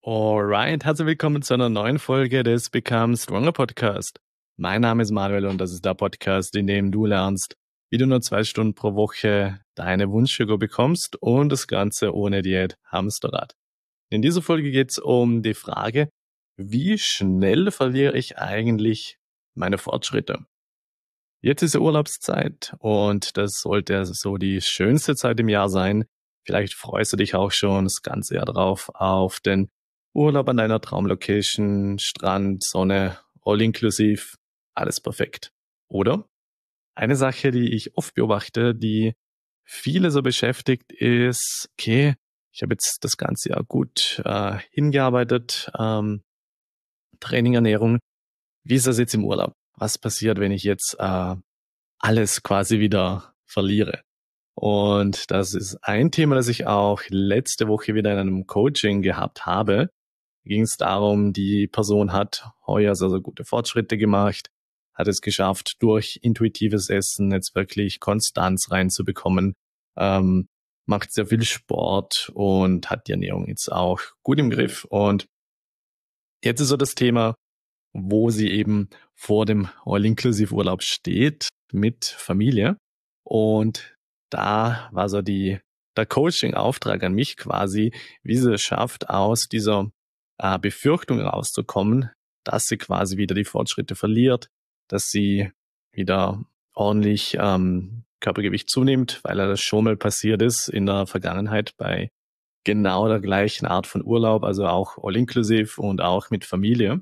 Alright, herzlich willkommen zu einer neuen Folge des Become Stronger Podcast. Mein Name ist Manuel und das ist der Podcast, in dem du lernst, wie du nur 2 Stunden pro Woche deine Wunschfigur bekommst und das Ganze ohne Diät Hamsterrad. In dieser Folge geht es um die Frage, wie schnell verliere ich eigentlich meine Fortschritte? Jetzt ist ja Urlaubszeit und das sollte so die schönste Zeit im Jahr sein. Vielleicht freust du dich auch schon das ganze Jahr drauf auf den Urlaub an deiner Traumlocation, Strand, Sonne, all inklusiv, alles perfekt. Oder? Eine Sache, die ich oft beobachte, die viele so beschäftigt, ist, okay, ich habe jetzt das ganze Jahr gut hingearbeitet, Training, Ernährung. Wie ist das jetzt im Urlaub? Was passiert, wenn ich jetzt alles quasi wieder verliere? Und das ist ein Thema, das ich auch letzte Woche wieder in einem Coaching gehabt habe. Da ging es darum, die Person hat heuer sehr, sehr gute Fortschritte gemacht, hat es geschafft, durch intuitives Essen jetzt wirklich Konstanz reinzubekommen, ähm, macht sehr viel Sport und hat die Ernährung jetzt auch gut im Griff. Und jetzt ist so das Thema, wo sie eben vor dem All-Inclusive-Urlaub steht mit Familie. Und da war so der Coaching-Auftrag an mich quasi, wie sie es schafft, aus dieser Befürchtung rauszukommen, dass sie quasi wieder die Fortschritte verliert, dass sie wieder ordentlich Körpergewicht zunimmt, weil das schon mal passiert ist in der Vergangenheit bei genau der gleichen Art von Urlaub, also auch all-inclusive und auch mit Familie.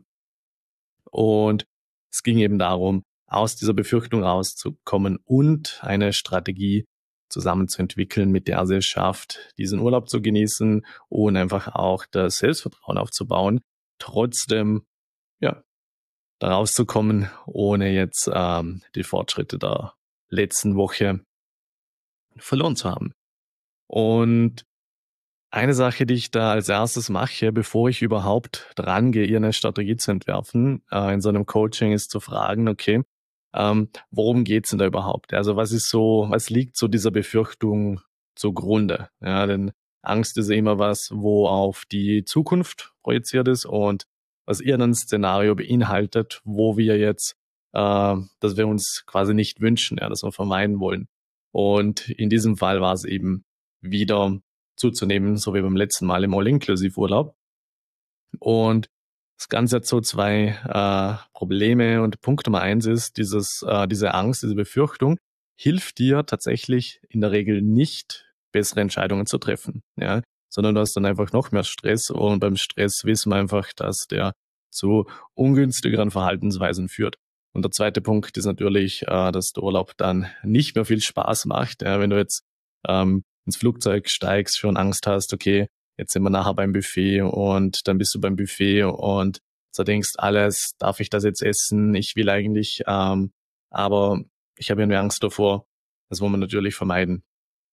Und es ging eben darum, aus dieser Befürchtung rauszukommen und eine Strategie zusammenzuentwickeln, mit der sie es schafft, diesen Urlaub zu genießen und einfach auch das Selbstvertrauen aufzubauen, trotzdem ja da rauszukommen, ohne jetzt die Fortschritte der letzten Woche verloren zu haben. Und eine Sache, die ich da als erstes mache, bevor ich überhaupt dran gehe, ihr eine Strategie zu entwerfen, in so einem Coaching, ist zu fragen, okay, worum geht's denn da überhaupt? Also was liegt so dieser Befürchtung zugrunde? Ja, denn Angst ist ja immer was, wo auf die Zukunft projiziert ist und was ihr ein Szenario beinhaltet, wo wir jetzt, dass wir uns quasi nicht wünschen, ja, das wir vermeiden wollen. Und in diesem Fall war es eben wieder zuzunehmen, so wie beim letzten Mal im All-Inclusive-Urlaub. Und das Ganze hat so zwei Probleme und Punkt Nummer eins ist, diese Angst, diese Befürchtung hilft dir tatsächlich in der Regel nicht, bessere Entscheidungen zu treffen, ja, sondern du hast dann einfach noch mehr Stress und beim Stress wissen wir einfach, dass der zu ungünstigeren Verhaltensweisen führt. Und der zweite Punkt ist natürlich, dass der Urlaub dann nicht mehr viel Spaß macht, ja, wenn du jetzt ins Flugzeug steigst, schon Angst hast, okay, jetzt sind wir nachher beim Buffet und dann bist du beim Buffet und so denkst, alles, darf ich das jetzt essen? Ich will eigentlich, aber ich habe irgendwie Angst davor. Das wollen wir natürlich vermeiden.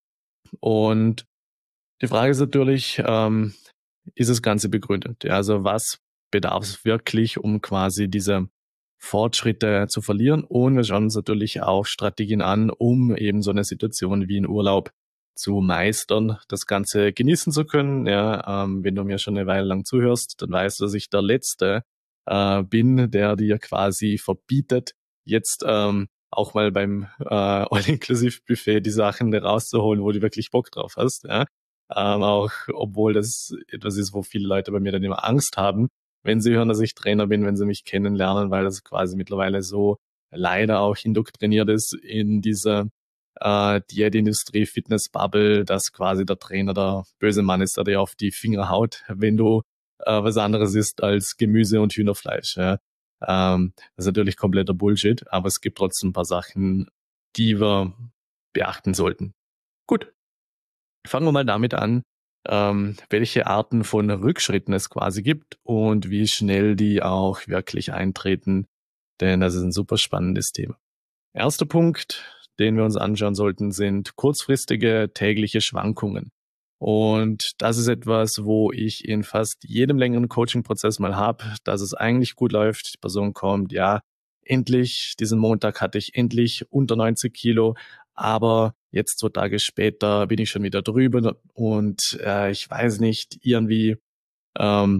Und die Frage ist natürlich, ist das Ganze begründet? Ja, also was bedarf es wirklich, um quasi diese Fortschritte zu verlieren? Und wir schauen uns natürlich auch Strategien an, um eben so eine Situation wie in Urlaub zu meistern, das Ganze genießen zu können. Ja, wenn du mir schon eine Weile lang zuhörst, dann weißt du, dass ich der Letzte bin, der dir quasi verbietet, jetzt auch mal beim All-Inclusive-Buffet die Sachen rauszuholen, wo du wirklich Bock drauf hast. Ja? Auch obwohl das etwas ist, wo viele Leute bei mir dann immer Angst haben, wenn sie hören, dass ich Trainer bin, wenn sie mich kennenlernen, weil das quasi mittlerweile so leider auch indoktriniert ist in diese Diätindustrie, Fitness-Bubble, dass quasi der Trainer der böse Mann ist, der dir auf die Finger haut, wenn du was anderes isst als Gemüse und Hühnerfleisch. Ja. Das ist natürlich kompletter Bullshit, aber es gibt trotzdem ein paar Sachen, die wir beachten sollten. Gut, fangen wir mal damit an, welche Arten von Rückschritten es quasi gibt und wie schnell die auch wirklich eintreten, denn das ist ein super spannendes Thema. Erster Punkt, den wir uns anschauen sollten, sind kurzfristige tägliche Schwankungen. Und das ist etwas, wo ich in fast jedem längeren Coaching-Prozess mal habe, dass es eigentlich gut läuft. Die Person kommt, ja, endlich, diesen Montag hatte ich endlich unter 90 Kilo, aber jetzt 2 Tage später bin ich schon wieder drüber und ich weiß nicht, irgendwie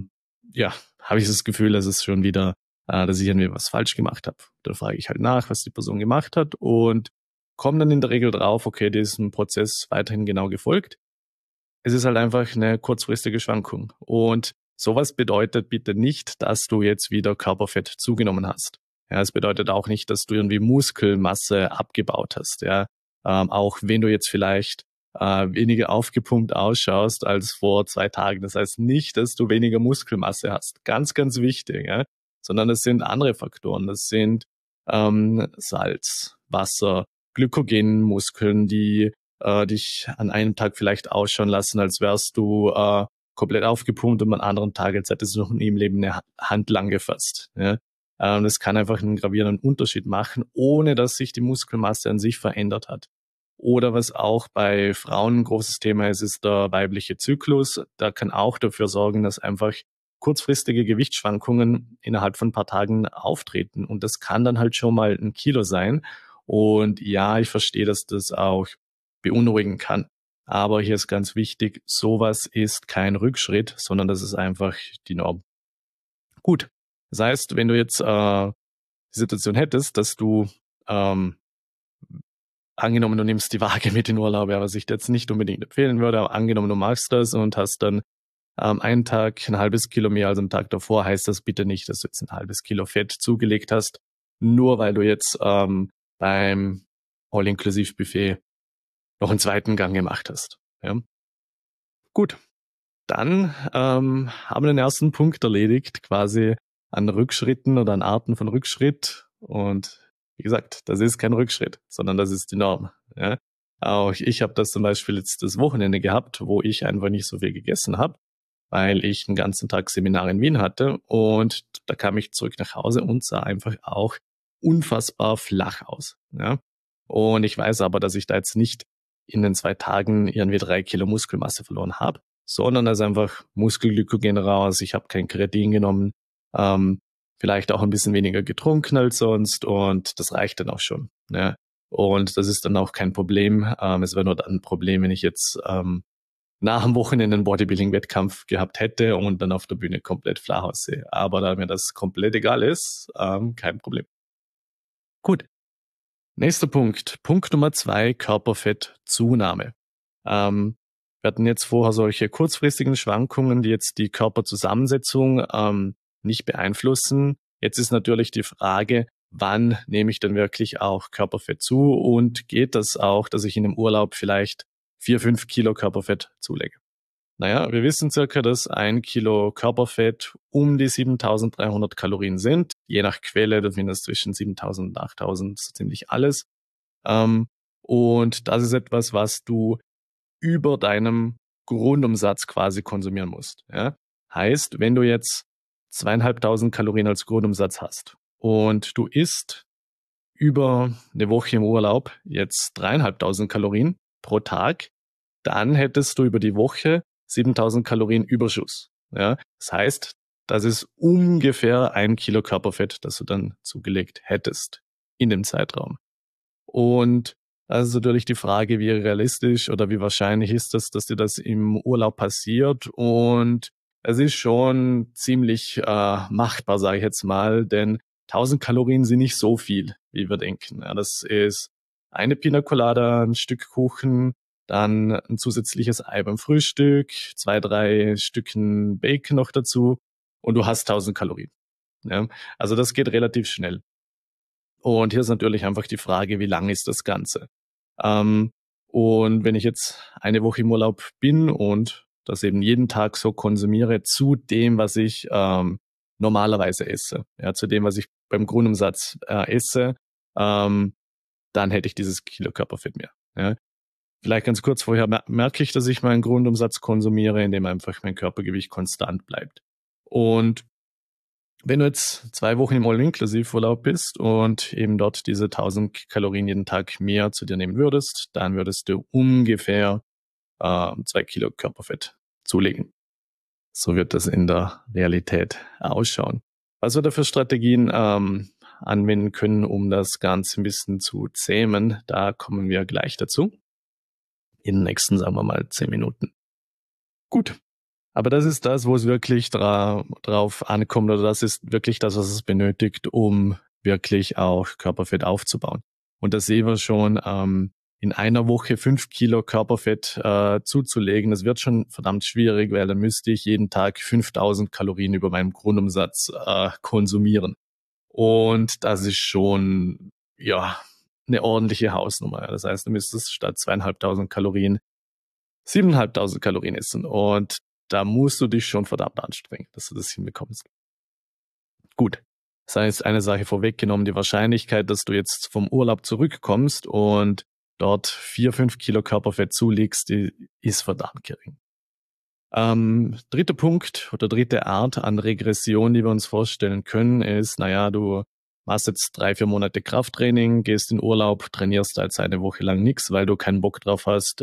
ja, habe ich das Gefühl, dass es schon wieder, dass ich irgendwie was falsch gemacht habe. Da frage ich halt nach, was die Person gemacht hat und komme dann in der Regel drauf, okay, diesem Prozess weiterhin genau gefolgt. Es ist halt einfach eine kurzfristige Schwankung. Und sowas bedeutet bitte nicht, dass du jetzt wieder Körperfett zugenommen hast. Ja, es bedeutet auch nicht, dass du irgendwie Muskelmasse abgebaut hast. Ja, auch wenn du jetzt vielleicht weniger aufgepumpt ausschaust als vor 2 Tagen. Das heißt nicht, dass du weniger Muskelmasse hast. Ganz, ganz wichtig. Ja? Sondern es sind andere Faktoren. Das sind Salz, Wasser, Glykogenmuskeln, die dich an einem Tag vielleicht ausschauen lassen, als wärst du komplett aufgepumpt und am anderen Tag, als hättest du noch nie im Leben eine Hand lang gefasst. Ja? Das kann einfach einen gravierenden Unterschied machen, ohne dass sich die Muskelmasse an sich verändert hat. Oder was auch bei Frauen ein großes Thema ist, ist der weibliche Zyklus. Da kann auch dafür sorgen, dass einfach kurzfristige Gewichtsschwankungen innerhalb von ein paar Tagen auftreten. Und das kann dann halt schon mal 1 Kilo sein. Und ja, ich verstehe, dass das auch beunruhigen kann. Aber hier ist ganz wichtig, sowas ist kein Rückschritt, sondern das ist einfach die Norm. Gut. Das heißt, wenn du jetzt die Situation hättest, dass du angenommen, du nimmst die Waage mit in Urlaub, ja, was ich dir jetzt nicht unbedingt empfehlen würde, aber angenommen, du machst das und hast dann einen Tag 1/2 Kilo mehr als am Tag davor, heißt das bitte nicht, dass du jetzt 1/2 Kilo Fett zugelegt hast, nur weil du jetzt beim All-Inklusiv-Buffet noch einen zweiten Gang gemacht hast. Ja. Gut, dann haben wir den ersten Punkt erledigt, quasi an Rückschritten oder an Arten von Rückschritt. Und wie gesagt, das ist kein Rückschritt, sondern das ist die Norm. Ja. Auch ich habe das zum Beispiel jetzt das Wochenende gehabt, wo ich einfach nicht so viel gegessen habe, weil ich einen ganzen Tag Seminar in Wien hatte. Und da kam ich zurück nach Hause und sah einfach auch unfassbar flach aus. Ja. Und ich weiß aber, dass ich da jetzt nicht in den 2 Tagen irgendwie 3 Kilo Muskelmasse verloren habe, sondern da ist einfach Muskelglykogen raus. Ich habe kein Kreatin genommen, ähm, vielleicht auch ein bisschen weniger getrunken als sonst und das reicht dann auch schon. Ja. Und das ist dann auch kein Problem. Es wäre nur dann ein Problem, wenn ich jetzt nach dem Wochenende einen Bodybuilding-Wettkampf gehabt hätte und dann auf der Bühne komplett flach aussehe. Aber da mir das komplett egal ist, kein Problem. Gut. Nächster Punkt. Punkt Nummer 2, Körperfettzunahme. Wir hatten jetzt vorher solche kurzfristigen Schwankungen, die jetzt die Körperzusammensetzung nicht beeinflussen. Jetzt ist natürlich die Frage, wann nehme ich denn wirklich auch Körperfett zu und geht das auch, dass ich in einem Urlaub vielleicht 4, 5 Kilo Körperfett zulege? Naja, wir wissen circa, dass 1 Kilo Körperfett um die 7.300 Kalorien sind. Je nach Quelle, du findest zwischen 7.000 und 8.000 so ziemlich alles. Und das ist etwas, was du über deinem Grundumsatz quasi konsumieren musst. Ja? Heißt, wenn du jetzt 2.500 Kalorien als Grundumsatz hast und du isst über eine Woche im Urlaub jetzt 3.500 Kalorien pro Tag, dann hättest du über die Woche 7.000 Kalorien Überschuss. Ja? Das heißt, das ist ungefähr 1 Kilo Körperfett, das du dann zugelegt hättest in dem Zeitraum. Und das ist natürlich die Frage, wie realistisch oder wie wahrscheinlich ist das, dass dir das im Urlaub passiert. Und es ist schon ziemlich machbar, sage ich jetzt mal, denn 1.000 Kalorien sind nicht so viel, wie wir denken. Ja, das ist eine Pina Colada, ein Stück Kuchen, dann ein zusätzliches Ei beim Frühstück, 2, 3 Stücken Bacon noch dazu und du hast 1.000 Kalorien. Ja, also das geht relativ schnell. Und hier ist natürlich einfach die Frage, wie lang ist das Ganze? Ähm, und wenn ich jetzt eine Woche im Urlaub bin und das eben jeden Tag so konsumiere zu dem, was ich normalerweise esse, ja, zu dem, was ich beim Grundumsatz esse, ähm, dann hätte ich dieses Kilo Körperfett mehr. Ja. Vielleicht ganz kurz vorher merke ich, dass ich meinen Grundumsatz konsumiere, indem einfach mein Körpergewicht konstant bleibt. Und wenn du jetzt 2 Wochen im All-Inklusiv-Urlaub bist und eben dort diese 1.000 Kalorien jeden Tag mehr zu dir nehmen würdest, dann würdest du ungefähr 2 Kilo Körperfett zulegen. So wird das in der Realität ausschauen. Was wir da für Strategien anwenden können, um das Ganze ein bisschen zu zähmen, da kommen wir gleich dazu. In den nächsten, sagen wir mal, 10 Minuten. Gut. Aber das ist das, wo es wirklich drauf ankommt, oder das ist wirklich das, was es benötigt, um wirklich auch Körperfett aufzubauen. Und das sehen wir schon, in einer Woche 5 Kilo Körperfett zuzulegen, das wird schon verdammt schwierig, weil dann müsste ich jeden Tag 5000 Kalorien über meinem Grundumsatz konsumieren. Und das ist schon, ja, eine ordentliche Hausnummer. Das heißt, du müsstest statt 2500 Kalorien 7500 Kalorien essen. Und da musst du dich schon verdammt anstrengen, dass du das hinbekommst. Gut. Das heißt, eine Sache vorweggenommen, die Wahrscheinlichkeit, dass du jetzt vom Urlaub zurückkommst und dort 4, 5 Kilo Körperfett zulegst, die ist verdammt gering. Dritter Punkt oder dritte Art an Regression, die wir uns vorstellen können, ist, naja, du machst jetzt 3, 4 Monate Krafttraining, gehst in Urlaub, trainierst jetzt eine Woche lang nichts, weil du keinen Bock drauf hast,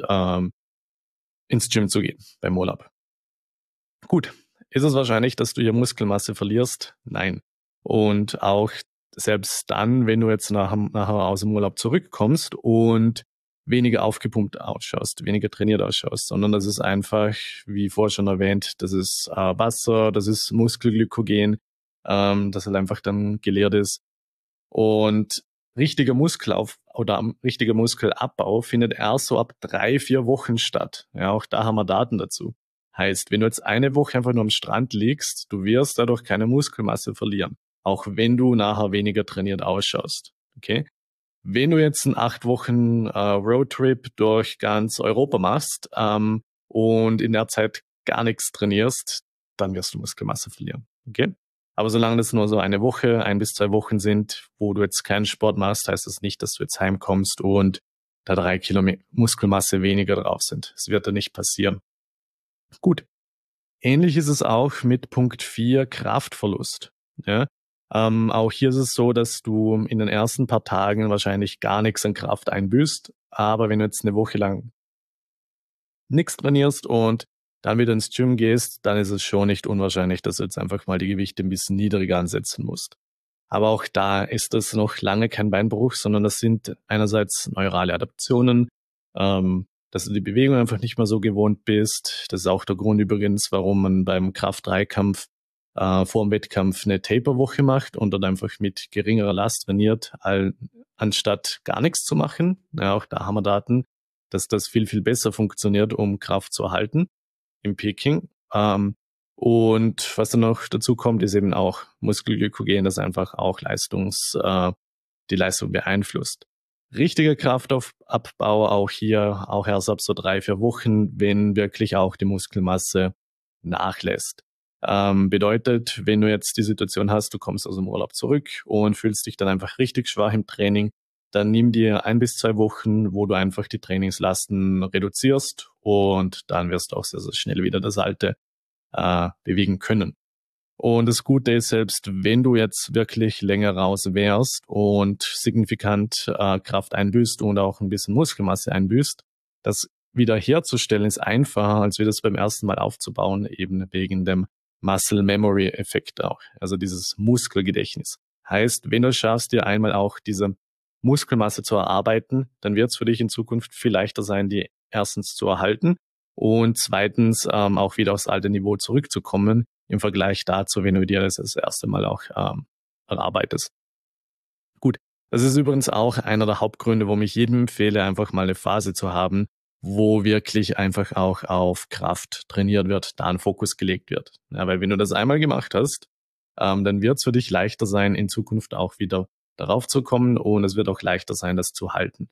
ins Gym zu gehen beim Urlaub. Gut, ist es wahrscheinlich, dass du hier Muskelmasse verlierst? Nein. Und auch selbst dann, wenn du jetzt nachher aus dem Urlaub zurückkommst und weniger aufgepumpt ausschaust, weniger trainiert ausschaust, sondern das ist einfach, wie vorher schon erwähnt, das ist Wasser, das ist Muskelglykogen, das halt einfach dann geleert ist. Und richtiger Muskelauf oder richtiger Muskelabbau findet erst so ab 3, 4 Wochen statt. Ja, auch da haben wir Daten dazu. Heißt, wenn du jetzt eine Woche einfach nur am Strand liegst, du wirst dadurch keine Muskelmasse verlieren. Auch wenn du nachher weniger trainiert ausschaust. Okay? Wenn du jetzt einen 8 Wochen Roadtrip durch ganz Europa machst und in der Zeit gar nichts trainierst, dann wirst du Muskelmasse verlieren. Okay? Aber solange das nur so eine Woche, 1 bis 2 Wochen sind, wo du jetzt keinen Sport machst, heißt das nicht, dass du jetzt heimkommst und da 3 Kilo Muskelmasse weniger drauf sind. Das wird da nicht passieren. Gut. Ähnlich ist es auch mit Punkt 4 Kraftverlust. Ja? Auch hier ist es so, dass du in den ersten paar Tagen wahrscheinlich gar nichts an Kraft einbüßt. Aber wenn du jetzt eine Woche lang nichts trainierst und dann wieder ins Gym gehst, dann ist es schon nicht unwahrscheinlich, dass du jetzt einfach mal die Gewichte ein bisschen niedriger ansetzen musst. Aber auch da ist das noch lange kein Beinbruch, sondern das sind einerseits neurale Adaptionen, dass du die Bewegung einfach nicht mehr so gewohnt bist. Das ist auch der Grund übrigens, warum man beim Kraft-3-Kampf vor dem Wettkampf eine Taper-Woche macht und dann einfach mit geringerer Last trainiert, anstatt gar nichts zu machen. Ja, auch da haben wir Daten, dass das viel, viel besser funktioniert, um Kraft zu erhalten im Peking. Und was dann noch dazu kommt, ist eben auch Muskelglykogen, das einfach auch die Leistung beeinflusst. Richtiger Kraftabbau auch hier, auch erst ab so 3, 4 Wochen, wenn wirklich auch die Muskelmasse nachlässt. Bedeutet, wenn du jetzt die Situation hast, du kommst aus dem Urlaub zurück und fühlst dich dann einfach richtig schwach im Training, dann nimm dir 1 bis 2 Wochen, wo du einfach die Trainingslasten reduzierst und dann wirst du auch sehr, sehr schnell wieder das Alte bewegen können. Und das Gute ist, selbst wenn du jetzt wirklich länger raus wärst und signifikant Kraft einbüßt und auch ein bisschen Muskelmasse einbüßt, das wieder herzustellen ist einfacher, als wir das beim ersten Mal aufzubauen, eben wegen dem Muscle Memory Effekt auch, also dieses Muskelgedächtnis. Heißt, wenn du es schaffst, dir einmal auch diese Muskelmasse zu erarbeiten, dann wird es für dich in Zukunft viel leichter sein, die erstens zu erhalten und zweitens auch wieder aufs alte Niveau zurückzukommen im Vergleich dazu, wenn du dir das erste Mal auch erarbeitest. Gut, das ist übrigens auch einer der Hauptgründe, warum ich jedem empfehle, einfach mal eine Phase zu haben, wo wirklich einfach auch auf Kraft trainiert wird, da ein Fokus gelegt wird. Ja, weil wenn du das einmal gemacht hast, dann wird es für dich leichter sein, in Zukunft auch wieder darauf zu kommen und es wird auch leichter sein, das zu halten.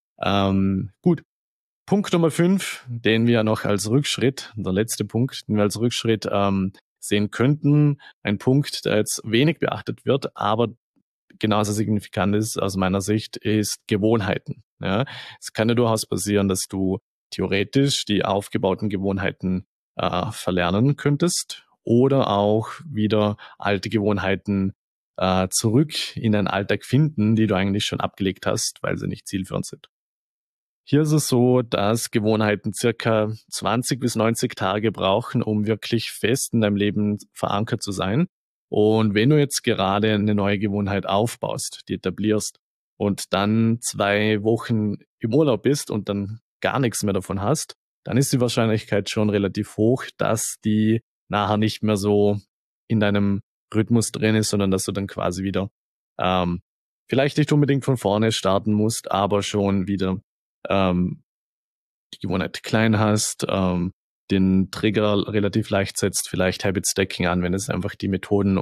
Gut. Punkt Nummer 5, den wir noch als Rückschritt, der letzte Punkt, den wir als Rückschritt sehen könnten, ein Punkt, der jetzt wenig beachtet wird, aber genauso signifikant ist aus meiner Sicht, ist Gewohnheiten. Ja, es kann ja durchaus passieren, dass du theoretisch die aufgebauten Gewohnheiten verlernen könntest oder auch wieder alte Gewohnheiten zurück in deinen Alltag finden, die du eigentlich schon abgelegt hast, weil sie nicht zielführend sind. Hier ist es so, dass Gewohnheiten circa 20 bis 90 Tage brauchen, um wirklich fest in deinem Leben verankert zu sein. Und wenn du jetzt gerade eine neue Gewohnheit aufbaust, die etablierst und dann 2 Wochen im Urlaub bist und dann gar nichts mehr davon hast, dann ist die Wahrscheinlichkeit schon relativ hoch, dass die nachher nicht mehr so in deinem Rhythmus drin ist, sondern dass du dann quasi wieder vielleicht nicht unbedingt von vorne starten musst, aber schon wieder die Gewohnheit klein hast, den Trigger relativ leicht setzt, vielleicht Habit Stacking anwendest, einfach die Methoden,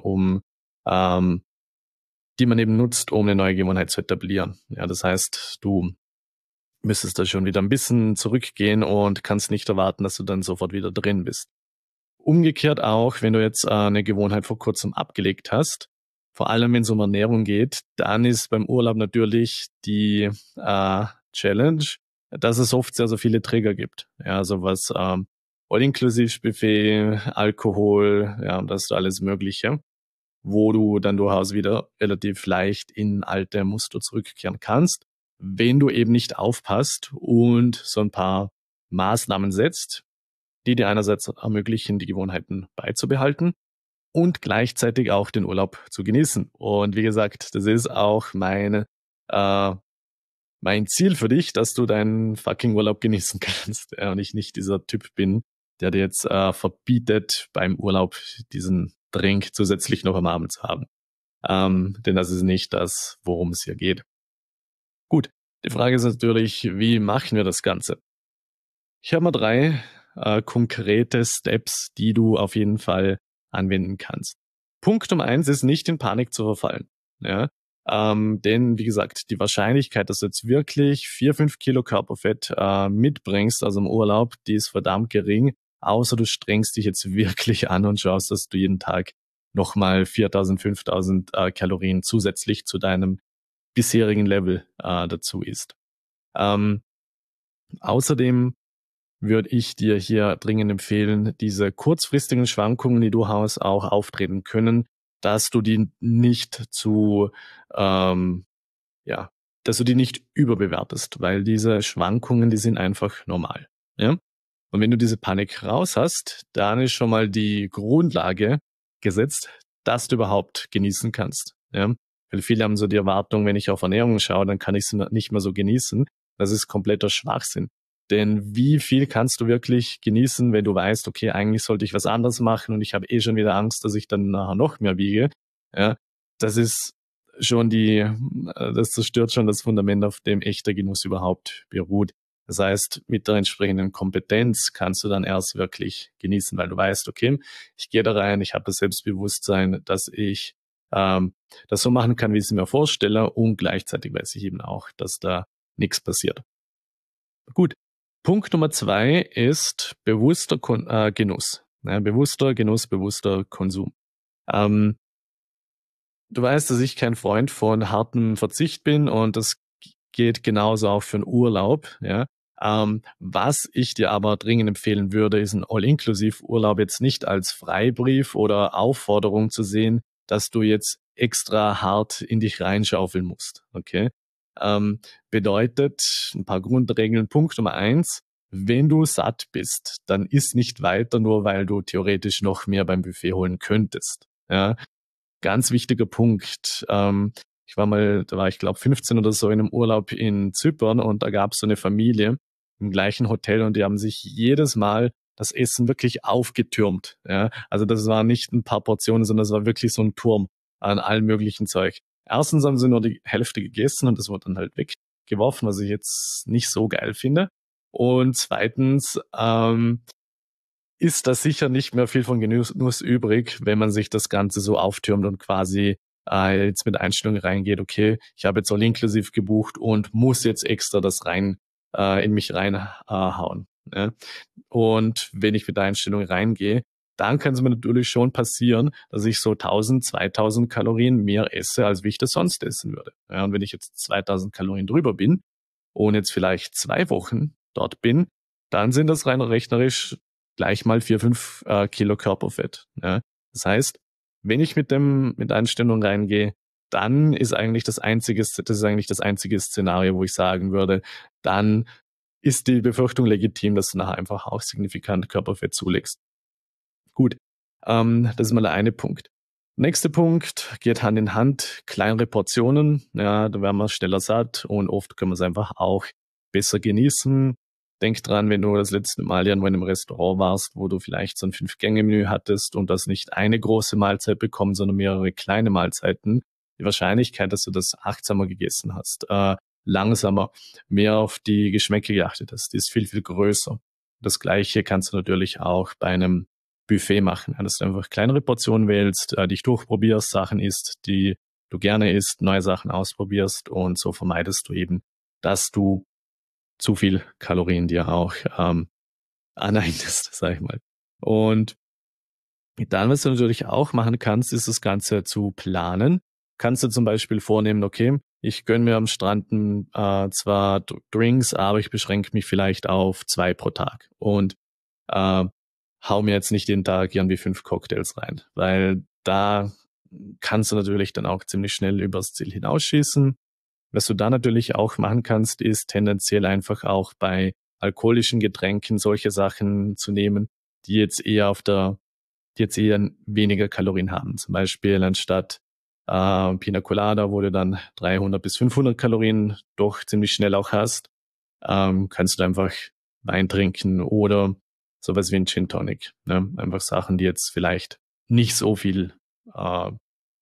die man eben nutzt, um eine neue Gewohnheit zu etablieren. Ja, das heißt, du müsstest da schon wieder ein bisschen zurückgehen und kannst nicht erwarten, dass du dann sofort wieder drin bist. Umgekehrt auch, wenn du jetzt eine Gewohnheit vor kurzem abgelegt hast, vor allem wenn es um Ernährung geht, dann ist beim Urlaub natürlich die Challenge, dass es oft sehr, sehr viele Trigger gibt. Ja, sowas All-Inklusiv-Buffet, Alkohol, ja, das ist alles Mögliche, wo du dann durchaus wieder relativ leicht in alte Muster zurückkehren kannst, wenn du eben nicht aufpasst und so ein paar Maßnahmen setzt, die dir einerseits ermöglichen, die Gewohnheiten beizubehalten und gleichzeitig auch den Urlaub zu genießen. Und wie gesagt, das ist auch mein Ziel für dich, dass du deinen fucking Urlaub genießen kannst. Und ich nicht dieser Typ bin, der dir jetzt verbietet, beim Urlaub diesen Drink zusätzlich noch am Abend zu haben. Denn das ist nicht das, worum es hier geht. Gut, die Frage ist natürlich, wie machen wir das Ganze? Ich habe mal 3 konkrete Steps, die du auf jeden Fall anwenden kannst. Punkt Nummer 1 ist, nicht in Panik zu verfallen. Ja? Denn, wie gesagt, die Wahrscheinlichkeit, dass du jetzt wirklich 4-5 Kilo Körperfett mitbringst aus dem Urlaub, die ist verdammt gering, außer du strengst dich jetzt wirklich an und schaust, dass du jeden Tag nochmal 4.000, 5.000 Kalorien zusätzlich zu deinem bisherigen Level dazu isst. Außerdem würde ich dir hier dringend empfehlen, diese kurzfristigen Schwankungen, die durchaus auch auftreten können, dass du die nicht dass du die nicht überbewertest, weil diese Schwankungen, die sind einfach normal. Ja? Und wenn du diese Panik raus hast, dann ist schon mal die Grundlage gesetzt, dass du überhaupt genießen kannst. Ja? Weil viele haben so die Erwartung, wenn ich auf Ernährung schaue, dann kann ich sie nicht mehr so genießen. Das ist kompletter Schwachsinn. Denn wie viel kannst du wirklich genießen, wenn du weißt, okay, eigentlich sollte ich was anderes machen und ich habe eh schon wieder Angst, dass ich dann nachher noch mehr wiege. Ja, das ist schon das zerstört schon das Fundament, auf dem echter Genuss überhaupt beruht. Das heißt, mit der entsprechenden Kompetenz kannst du dann erst wirklich genießen, weil du weißt, okay, ich gehe da rein, ich habe das Selbstbewusstsein, dass ich das so machen kann, wie ich es mir vorstelle, und gleichzeitig weiß ich eben auch, dass da nichts passiert. Gut. Punkt Nummer 2 ist bewusster Genuss. Ja, bewusster Genuss, bewusster Konsum. Du weißt, dass ich kein Freund von hartem Verzicht bin und das geht genauso auch für einen Urlaub. Ja. Was ich dir aber dringend empfehlen würde, ist ein All-Inklusiv-Urlaub jetzt nicht als Freibrief oder Aufforderung zu sehen, dass du jetzt extra hart in dich reinschaufeln musst. Okay? Bedeutet ein paar Grundregeln. Punkt Nummer 1, wenn du satt bist, dann iss nicht weiter, nur weil du theoretisch noch mehr beim Buffet holen könntest. Ja? Ganz wichtiger Punkt. Da war ich glaube 15 oder so in einem Urlaub in Zypern und da gab es so eine Familie im gleichen Hotel und die haben sich jedes Mal das Essen wirklich aufgetürmt. Ja? Also das war nicht ein paar Portionen, sondern das war wirklich so ein Turm an allem möglichen Zeug. Erstens haben sie nur die Hälfte gegessen und das wurde dann halt weggeworfen, was ich jetzt nicht so geil finde. Und zweitens ist da sicher nicht mehr viel von Genuss übrig, wenn man sich das Ganze so auftürmt und quasi jetzt mit Einstellungen reingeht, okay, ich habe jetzt all inklusiv gebucht und muss jetzt extra das in mich reinhauen. Ne? Und wenn ich mit der Einstellung reingehe, dann kann es mir natürlich schon passieren, dass ich so 1.000, 2.000 Kalorien mehr esse, als wie ich das sonst essen würde. Ja, und wenn ich jetzt 2.000 Kalorien drüber bin und jetzt vielleicht 2 Wochen dort bin, dann sind das rein rechnerisch gleich mal 4-5 Kilo Körperfett. Ja. Das heißt, wenn ich mit Einstellung reingehe, dann ist eigentlich das einzige Szenario, wo ich sagen würde, dann ist die Befürchtung legitim, dass du nachher einfach auch signifikant Körperfett zulegst. Gut, das ist mal der eine Punkt. Nächster Punkt geht Hand in Hand, kleinere Portionen, ja, da werden wir schneller satt und oft können wir es einfach auch besser genießen. Denk dran, wenn du das letzte Mal irgendwo in einem Restaurant warst, wo du vielleicht so ein 5-Gänge-Menü hattest und das nicht eine große Mahlzeit bekommen, sondern mehrere kleine Mahlzeiten. Die Wahrscheinlichkeit, dass du das achtsamer gegessen hast, langsamer, mehr auf die Geschmäcke geachtet hast, die ist viel, viel größer. Das Gleiche kannst du natürlich auch bei einem Buffet machen, dass du einfach kleinere Portionen wählst, dich durchprobierst, Sachen isst, die du gerne isst, neue Sachen ausprobierst und so vermeidest du eben, dass du zu viel Kalorien dir auch aneignest, sag ich mal. Und dann, was du natürlich auch machen kannst, ist das Ganze zu planen. Kannst du zum Beispiel vornehmen, okay, ich gönne mir am Strand zwar Drinks, aber ich beschränke mich vielleicht auf 2 pro Tag und äh, hau mir jetzt nicht jeden Tag irgendwie 5 Cocktails rein, weil da kannst du natürlich dann auch ziemlich schnell übers Ziel hinausschießen. Was du da natürlich auch machen kannst, ist tendenziell einfach auch bei alkoholischen Getränken solche Sachen zu nehmen, die jetzt eher die jetzt eher weniger Kalorien haben. Zum Beispiel anstatt Pina Colada, wo du dann 300 bis 500 Kalorien doch ziemlich schnell auch hast, kannst du einfach Wein trinken oder sowas wie ein Gin Tonic. Ne? Einfach Sachen, die jetzt vielleicht nicht so viel äh,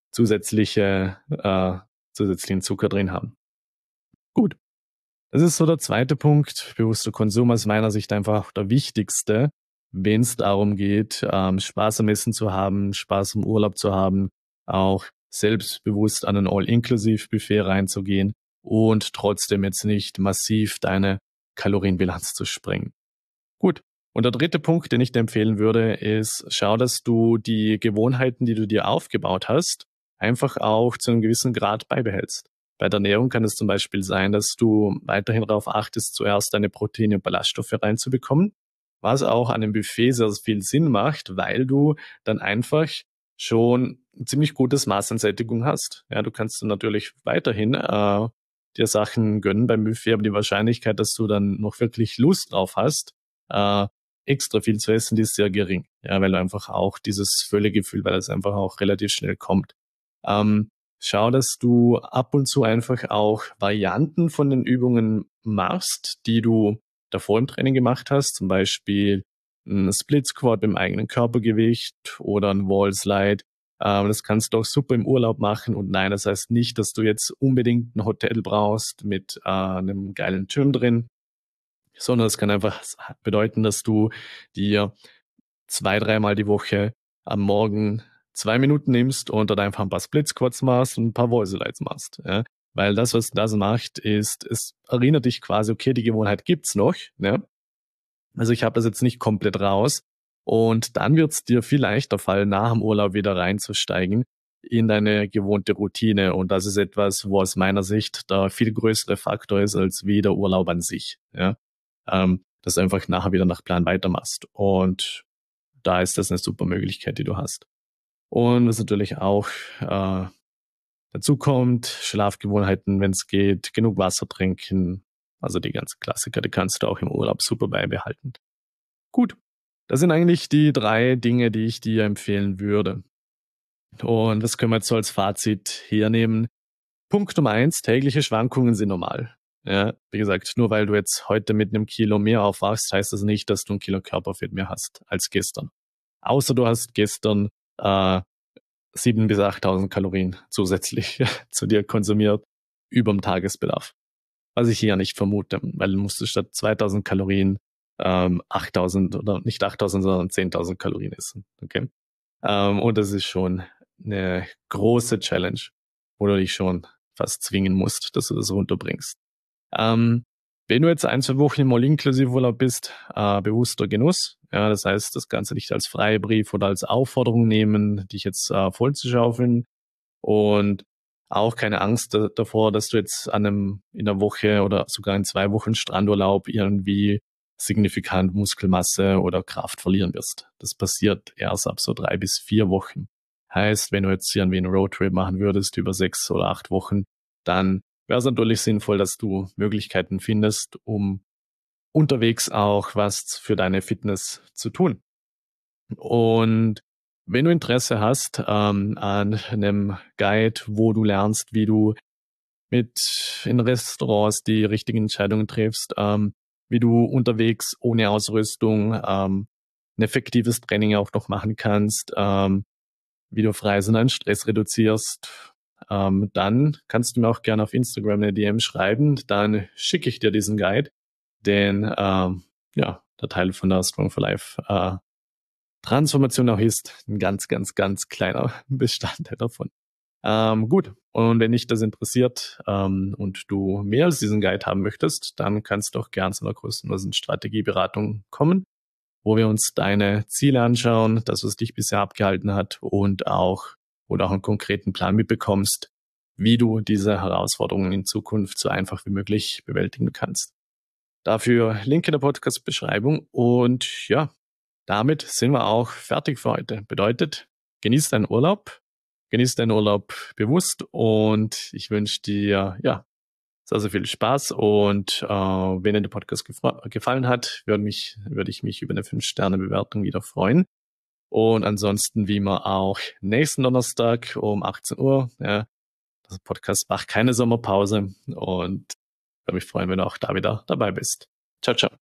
zusätzlichen Zucker drin haben. Gut. Das ist so der zweite Punkt. Bewusster Konsum aus meiner Sicht einfach der wichtigste, wenn es darum geht, Spaß am Essen zu haben, Spaß im Urlaub zu haben, auch selbstbewusst an ein All-Inclusive-Buffet reinzugehen und trotzdem jetzt nicht massiv deine Kalorienbilanz zu sprengen. Gut. Und der dritte Punkt, den ich dir empfehlen würde, ist, schau, dass du die Gewohnheiten, die du dir aufgebaut hast, einfach auch zu einem gewissen Grad beibehältst. Bei der Ernährung kann es zum Beispiel sein, dass du weiterhin darauf achtest, zuerst deine Proteine und Ballaststoffe reinzubekommen, was auch an einem Buffet sehr viel Sinn macht, weil du dann einfach schon ein ziemlich gutes Maß an Sättigung hast. Ja, du kannst natürlich weiterhin dir Sachen gönnen beim Buffet, aber die Wahrscheinlichkeit, dass du dann noch wirklich Lust drauf hast, äh, extra viel zu essen, die ist sehr gering. Ja, weil du einfach auch dieses Völlegefühl, weil es einfach auch relativ schnell kommt. Schau, dass du ab und zu einfach auch Varianten von den Übungen machst, die du davor im Training gemacht hast. Zum Beispiel ein Split Squat im eigenen Körpergewicht oder ein Wall Slide. Das kannst du auch super im Urlaub machen. Und nein, das heißt nicht, dass du jetzt unbedingt ein Hotel brauchst mit einem geilen Gym drin, sondern es kann einfach bedeuten, dass du dir 2-3 Mal die Woche am Morgen 2 Minuten nimmst und dann einfach ein paar Split Squats machst und ein paar Wall Slides machst. Ja? Weil das, was das macht, ist, es erinnert dich quasi, okay, die Gewohnheit gibt's noch. Ja? Also ich habe das jetzt nicht komplett raus. Und dann wird's dir viel leichter fallen, nach dem Urlaub wieder reinzusteigen in deine gewohnte Routine. Und das ist etwas, wo aus meiner Sicht der viel größere Faktor ist, als wie der Urlaub an sich. Ja? Dass du einfach nachher wieder nach Plan weitermachst. Und da ist das eine super Möglichkeit, die du hast. Und was natürlich auch dazu kommt, Schlafgewohnheiten, wenn es geht, genug Wasser trinken, also die ganzen Klassiker, die kannst du auch im Urlaub super beibehalten. Gut, das sind eigentlich die 3 Dinge, die ich dir empfehlen würde. Und was können wir jetzt so als Fazit hernehmen? Punkt Nummer 1, tägliche Schwankungen sind normal. Ja, wie gesagt, nur weil du jetzt heute mit einem Kilo mehr aufwachst, heißt das nicht, dass du ein Kilo Körperfett mehr hast als gestern. Außer du hast gestern 7.000 bis 8.000 Kalorien zusätzlich zu dir konsumiert überm Tagesbedarf. Was ich hier nicht vermute, weil du musst statt 2.000 Kalorien 8.000 oder nicht 8.000, sondern 10.000 Kalorien essen. Okay? Und das ist schon eine große Challenge, wo du dich schon fast zwingen musst, dass du das runterbringst. Wenn du jetzt 1-2 Wochen im All-Inklusive-Urlaub bist, bewusster Genuss. Ja, das heißt, das Ganze nicht als Freibrief oder als Aufforderung nehmen, dich jetzt voll zu schaufeln. Und auch keine Angst davor, dass du jetzt in einer Woche oder sogar in 2 Wochen Strandurlaub irgendwie signifikant Muskelmasse oder Kraft verlieren wirst. Das passiert erst ab so 3 bis 4 Wochen. Heißt, wenn du jetzt hier einen Roadtrip machen würdest über 6 oder 8 Wochen, dann wäre es natürlich sinnvoll, dass du Möglichkeiten findest, um unterwegs auch was für deine Fitness zu tun. Und wenn du Interesse hast an einem Guide, wo du lernst, wie du in Restaurants die richtigen Entscheidungen triffst, wie du unterwegs ohne Ausrüstung ein effektives Training auch noch machen kannst, wie du auf Reisen deinen Stress reduzierst, dann kannst du mir auch gerne auf Instagram eine DM schreiben. Dann schicke ich dir diesen Guide, den der Teil von der Strong for Life Transformation auch ist. Ein ganz, ganz, ganz kleiner Bestandteil davon. Gut, und wenn dich das interessiert und du mehr als diesen Guide haben möchtest, dann kannst du auch gern zu einer kostenlosen Strategieberatung kommen, wo wir uns deine Ziele anschauen, das, was dich bisher abgehalten hat und auch, wo du auch einen konkreten Plan mitbekommst, wie du diese Herausforderungen in Zukunft so einfach wie möglich bewältigen kannst. Dafür Link in der Podcast-Beschreibung und ja, damit sind wir auch fertig für heute. Bedeutet, genieß deinen Urlaub, genieß deinen Urlaub bewusst und ich wünsche dir sehr, sehr viel Spaß und wenn dir der Podcast gefallen hat, würde ich mich über eine 5-Sterne-Bewertung wieder freuen. Und ansonsten, wie immer, auch nächsten Donnerstag um 18 Uhr. Ja, der Podcast macht keine Sommerpause und würde mich freuen, wenn du auch da wieder dabei bist. Ciao, ciao.